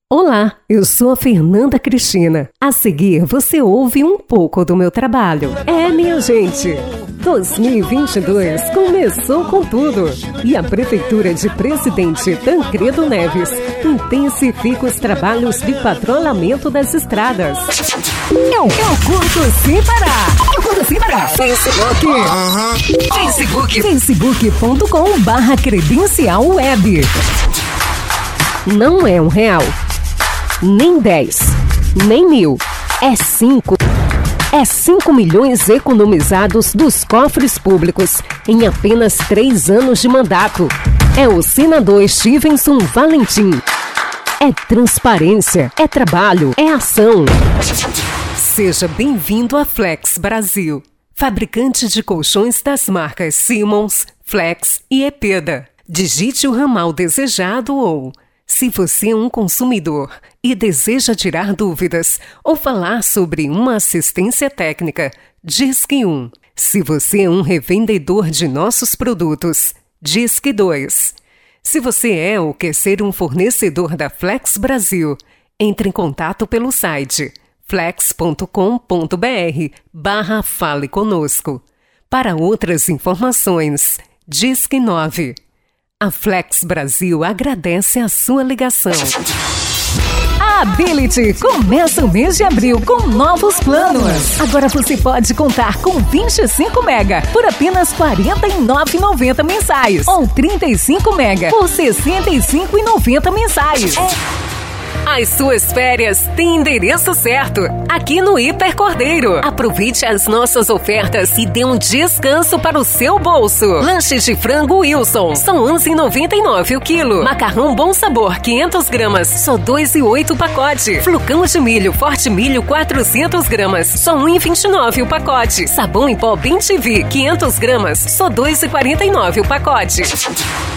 Olá, eu sou a Fernanda Cristina. A seguir, você ouve um pouco do meu trabalho. Minha gente, 2022 começou com tudo. E a Prefeitura de Presidente Tancredo Neves intensifica os trabalhos de patrulhamento das estradas. Eu curto sem parar. Facebook.com/credencialweb. Não é R$1, nem 10, nem 1.000, é 5. É 5 milhões economizados dos cofres públicos em apenas 3 anos de mandato. É o senador Stevenson Valentim. É transparência, é trabalho, é ação. Seja bem-vindo à Flex Brasil, fabricante de colchões das marcas Simmons, Flex e Epeda. Digite o ramal desejado ou... Se você é um consumidor e deseja tirar dúvidas ou falar sobre uma assistência técnica, Disque 1. Se você é um revendedor de nossos produtos, Disque 2. Se você é ou quer ser um fornecedor da Flex Brasil, entre em contato pelo site flex.com.br/fale conosco. Para outras informações, Disque 9. A Flex Brasil agradece a sua ligação. A Ability começa o mês de abril com novos planos. Agora você pode contar com 25 mega por apenas R$ 49,90 mensais ou 35 mega por R$ 65,90 mensais. As suas férias têm endereço certo, aqui no Hiper Cordeiro. Aproveite as nossas ofertas e dê um descanso para o seu bolso. Lanche de frango Wilson, são R$ 11,99 o quilo. Macarrão Bom Sabor, 500 gramas, só R$ 2,08 o pacote. Flocão de milho Forte Milho, 400 gramas, só R$ 1,29 o pacote. Sabão em pó Bem TV, 500 gramas, só R$ 2,49 o pacote.